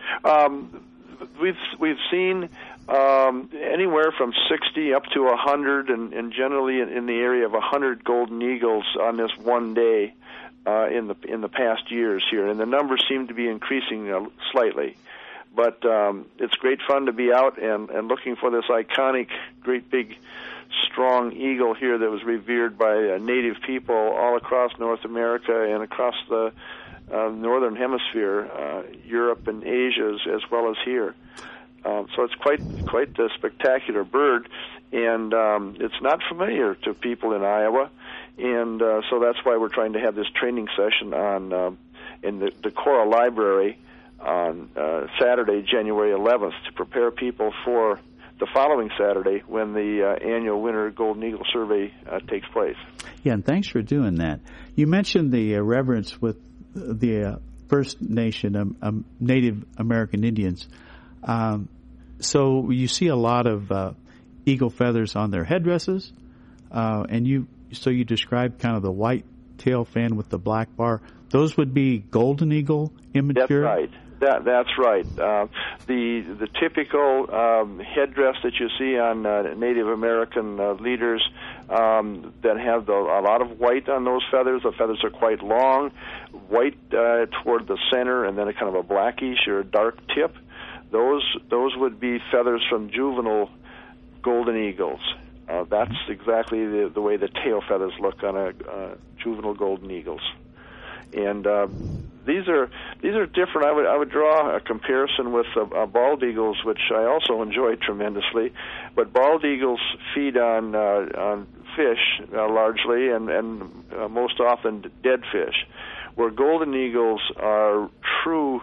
We've seen anywhere from 60 up to 100, and generally in the area of 100 golden eagles on this one day in the past years here, and the numbers seem to be increasing slightly. But it's great fun to be out and looking for this iconic, great big, strong eagle here that was revered by native people all across North America and across the northern hemisphere, Europe and Asia as well as here. So it's quite a spectacular bird, and it's not familiar to people in Iowa, and so that's why we're trying to have this training session in the Decorah Library on Saturday, January 11th, to prepare people for the following Saturday when the annual Winter Golden Eagle Survey takes place. Yeah, and thanks for doing that. You mentioned the reverence with the First Nation, Native American Indians. So you see a lot of eagle feathers on their headdresses, and you described kind of the white tail fan with the black bar. Those would be golden eagle immature? That's right. That's right. The typical headdress that you see on Native American leaders that have a lot of white on those feathers. The feathers are quite long, white toward the center, and then a kind of a blackish or dark tip. Those would be feathers from juvenile golden eagles. That's exactly the way the tail feathers look on a juvenile golden eagles. And these are different. I would draw a comparison with bald eagles, which I also enjoy tremendously. But bald eagles feed on fish largely, and most often dead fish, where golden eagles are true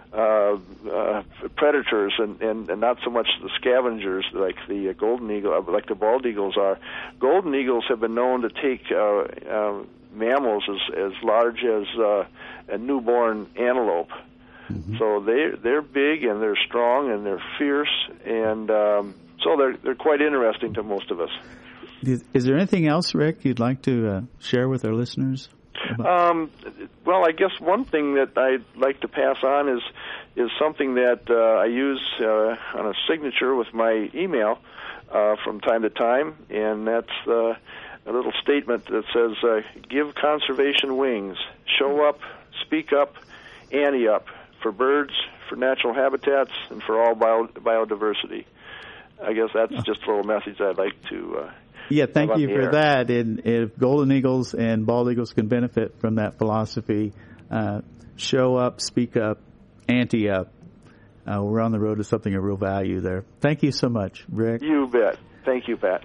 predators and not so much the scavengers like the golden eagle, like the bald eagles are. Golden eagles have been known to take mammals as large as a newborn antelope. Mm-hmm. So they're big and they're strong and they're fierce, and so they're quite interesting to most of us. Is there anything else, Rick, you'd like to share with our listeners? Well, I guess one thing that I'd like to pass on is something that I use on a signature with my email from time to time, and that's a little statement that says, give conservation wings, show up, speak up, ante up, for birds, for natural habitats, and for all biodiversity. I guess that's just a little message I'd like to Yeah, thank you for that. And if golden eagles and bald eagles can benefit from that philosophy, show up, speak up, ante up. We're on the road to something of real value there. Thank you so much, Rick. You bet. Thank you, Pat.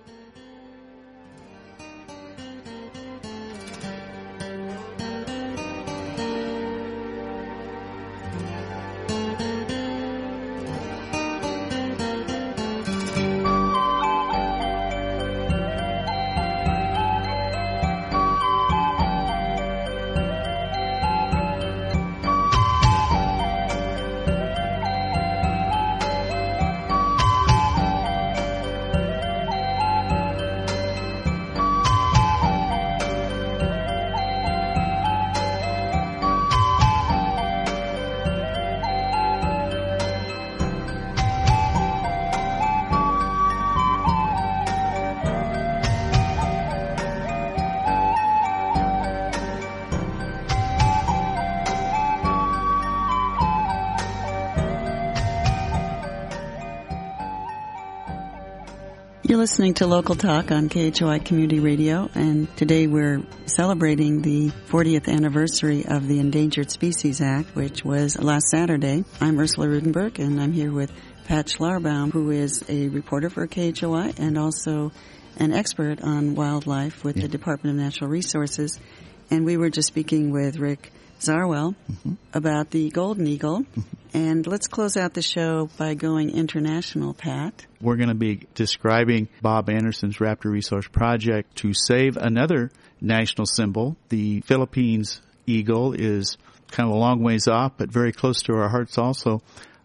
You're listening to Local Talk on KHOI Community Radio, and today we're celebrating the 40th anniversary of the Endangered Species Act, which was last Saturday. I'm Ursula Rudenberg, and I'm here with Pat Schlarbaum, who is a reporter for KHOI and also an expert on wildlife with the Department of Natural Resources. And we were just speaking with Rick Zarwell about the golden eagle. And let's close out the show by going international, Pat. We're going to be describing Bob Anderson's Raptor Resource Project to save another national symbol. The Philippines eagle is kind of a long ways off, but very close to our hearts also.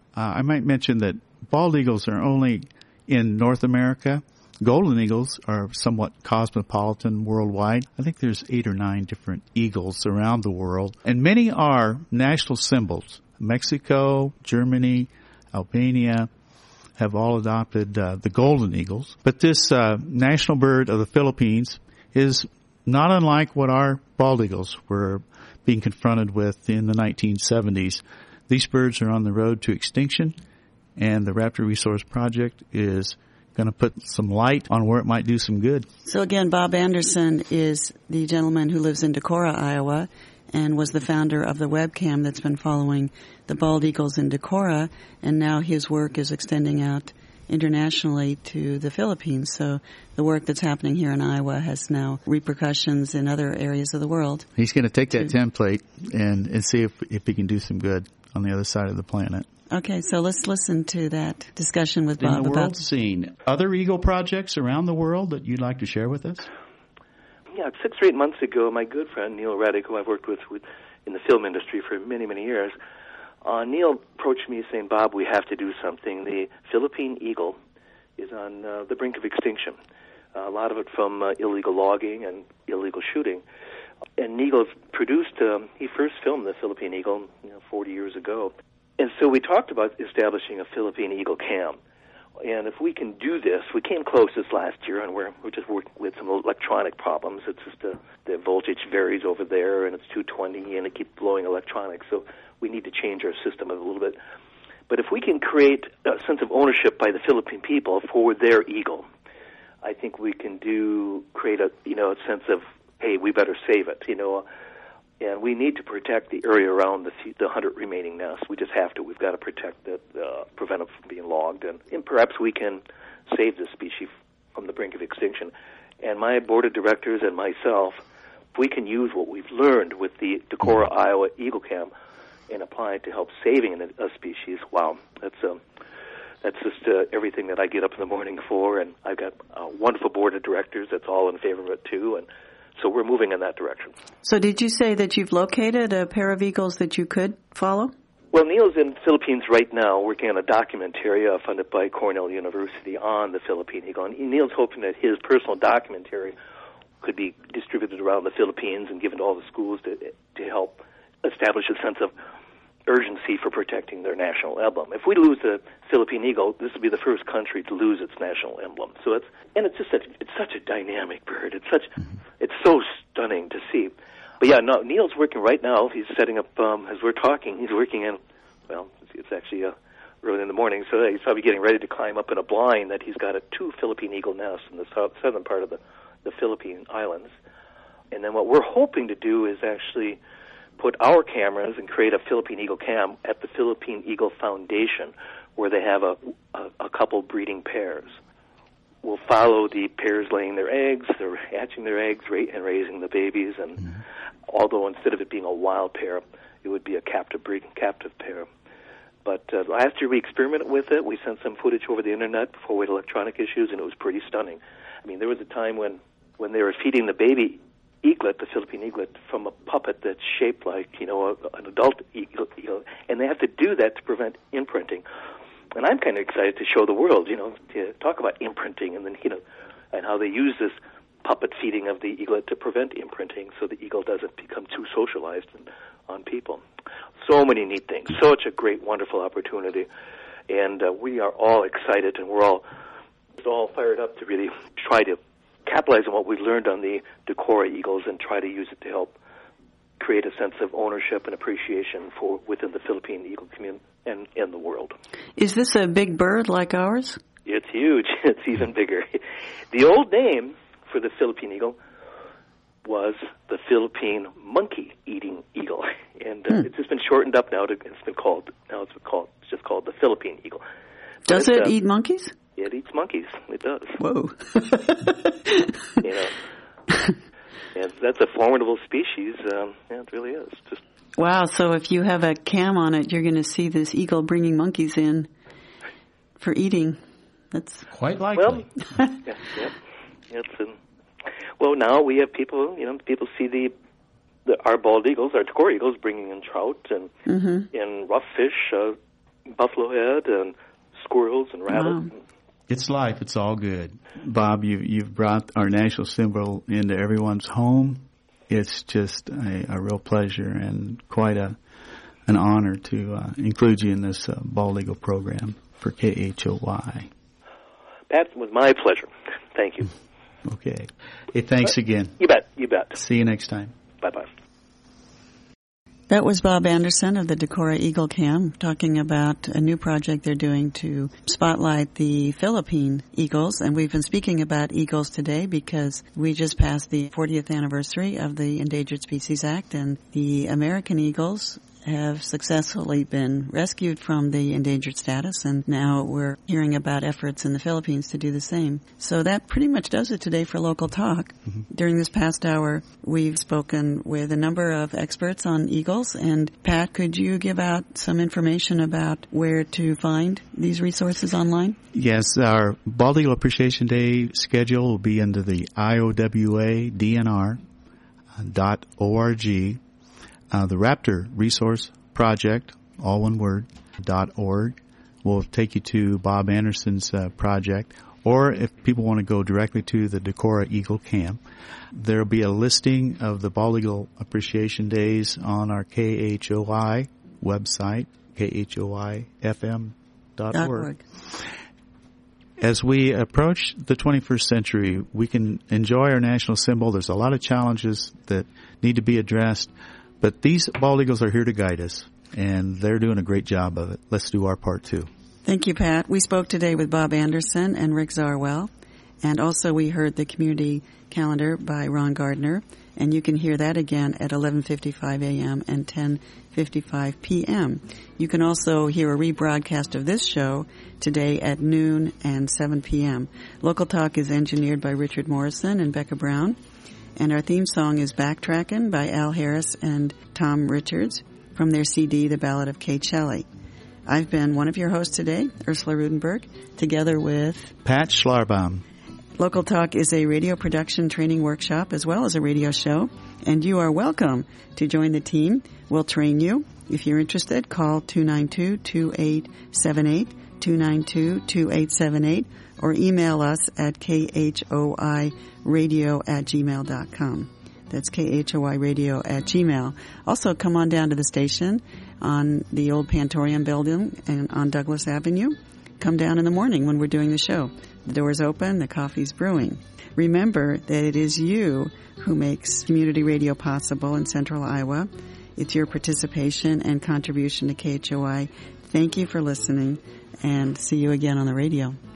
I might mention that bald eagles are only in North America. Golden eagles are somewhat cosmopolitan worldwide. I think there's 8 or 9 different eagles around the world, and many are national symbols. Mexico, Germany, Albania have all adopted the golden eagles. But this national bird of the Philippines is not unlike what our bald eagles were being confronted with in the 1970s. These birds are on the road to extinction, and the Raptor Resource Project is going to put some light on where it might do some good. So again, Bob Anderson is the gentleman who lives in Decorah, Iowa, and was the founder of the webcam that's been following the bald eagles in Decorah, and now his work is extending out internationally to the Philippines. So the work that's happening here in Iowa has now repercussions in other areas of the world. He's going to take that template and see if he can do some good on the other side of the planet. Okay, so let's listen to that discussion with Bob in the about world scene. Other eagle projects around the world that you'd like to share with us? Yeah, 6 or 8 months ago, my good friend Neil Reddick, who I've worked with in the film industry for many, many years, Neil approached me saying, Bob, we have to do something. The Philippine eagle is on the brink of extinction, a lot of it from illegal logging and illegal shooting. And Neil produced, he first filmed the Philippine eagle 40 years ago. And so we talked about establishing a Philippine eagle cam. And if we can do this, we came close this last year, and we're just working with some electronic problems. It's just the voltage varies over there, and it's 220, and it keeps blowing electronics. So we need to change our system a little bit. But if we can create a sense of ownership by the Philippine people for their eagle, I think we can create a sense of, hey, we better save it, And we need to protect the area around the 100 remaining nests. We just have to. We've got to protect it, prevent it from being logged, and perhaps we can save this species from the brink of extinction. And my board of directors and myself, if we can use what we've learned with the Decorah, Iowa Eagle Cam and apply it to help saving a species, wow, that's just everything that I get up in the morning for. And I've got a wonderful board of directors that's all in favor of it too, and so we're moving in that direction. So did you say that you've located a pair of eagles that you could follow? Well, Neil's in the Philippines right now working on a documentary funded by Cornell University on the Philippine eagle. And Neil's hoping that his personal documentary could be distributed around the Philippines and given to all the schools to help establish a sense of urgency for protecting their national emblem. If we lose the Philippine eagle, this will be the first country to lose its national emblem. So it's such a dynamic bird. It's so stunning to see. But yeah, no, Neil's working right now. He's setting up as we're talking. He's working in it's actually early in the morning, so he's probably getting ready to climb up in a blind that he's got 2 Philippine eagle nests in the southern part of the Philippine Islands. And then what we're hoping to do is actually put our cameras and create a Philippine Eagle cam at the Philippine Eagle Foundation, where they have a couple breeding pairs. We'll follow the pairs laying their eggs, they're hatching their eggs and raising the babies, and although instead of it being a wild pair, it would be a captive pair. But last year we experimented with it. We sent some footage over the internet before we had electronic issues, and it was pretty stunning. I mean, there was a time when they were feeding the baby eaglet, the Philippine eaglet, from a puppet that's shaped like, an adult eagle, and they have to do that to prevent imprinting. And I'm kind of excited to show the world, to talk about imprinting, and then, and how they use this puppet feeding of the eaglet to prevent imprinting, so the eagle doesn't become too socialized on people. So many neat things. Such a great, wonderful opportunity, and we are all excited, and we're all fired up to really try to capitalize on what we've learned on the Decorah eagles and try to use it to help create a sense of ownership and appreciation for within the Philippine eagle community and in the world. Is this a big bird like ours? It's huge. It's even bigger. The old name for the Philippine eagle was the Philippine monkey-eating eagle, and it's just been shortened up now. It's just called the Philippine eagle. Does it eat monkeys? It eats monkeys. It does. Whoa. And that's a formidable species. It really is. Wow. So if you have a cam on it, you're going to see this eagle bringing monkeys in for eating. That's quite likely. Well, now we have people. People see our bald eagles, our Decorah eagles, bringing in trout and rough fish, buffalo head, and squirrels and rabbits. Wow. It's life. It's all good. Bob, you've brought our national symbol into everyone's home. It's just a real pleasure and quite an honor to include you in this Bald Eagle program for KHOY. That was my pleasure. Thank you. Okay. Hey, thanks again. You bet. See you next time. Bye-bye. That was Bob Anderson of the Decorah Eagle Cam talking about a new project they're doing to spotlight the Philippine eagles. And we've been speaking about eagles today because we just passed the 40th anniversary of the Endangered Species Act, and the American eagles have successfully been rescued from the endangered status, and now we're hearing about efforts in the Philippines to do the same. So that pretty much does it today for Local Talk. During this past hour, we've spoken with a number of experts on eagles, and Pat, could you give out some information about where to find these resources online? Yes, our Bald Eagle Appreciation Day schedule will be under the IOWADNR.org. The Raptor Resource Project, all one word, .org, will take you to Bob Anderson's project. Or if people want to go directly to the Decorah Eagle Cam, there will be a listing of the Bald Eagle Appreciation Days on our KHOI website, KHOIFM.org. As we approach the 21st century, we can enjoy our national symbol. There's a lot of challenges that need to be addressed. But these bald eagles are here to guide us, and they're doing a great job of it. Let's do our part, too. Thank you, Pat. We spoke today with Bob Anderson and Rick Zarwell, and also we heard the community calendar by Ron Gardner, and you can hear that again at 11:55 a.m. and 10:55 p.m. You can also hear a rebroadcast of this show today at noon and 7 p.m. Local Talk is engineered by Richard Morrison and Becca Brown. And our theme song is Backtrackin' by Al Harris and Tom Richards from their CD, The Ballad of Kate Shelley. I've been one of your hosts today, Ursula Rudenberg, together with Pat Schlarbaum. Local Talk is a radio production training workshop as well as a radio show, and you are welcome to join the team. We'll train you. If you're interested, call 292-2878, 292-2878, or email us at khoiradio@gmail.com. That's khoiradio@gmail. Also, come on down to the station on the old Pantorium building and on Douglas Avenue. Come down in the morning when we're doing the show. The door's open, the coffee's brewing. Remember that it is you who makes community radio possible in Central Iowa. It's your participation and contribution to KHOI. Thank you for listening, and see you again on the radio.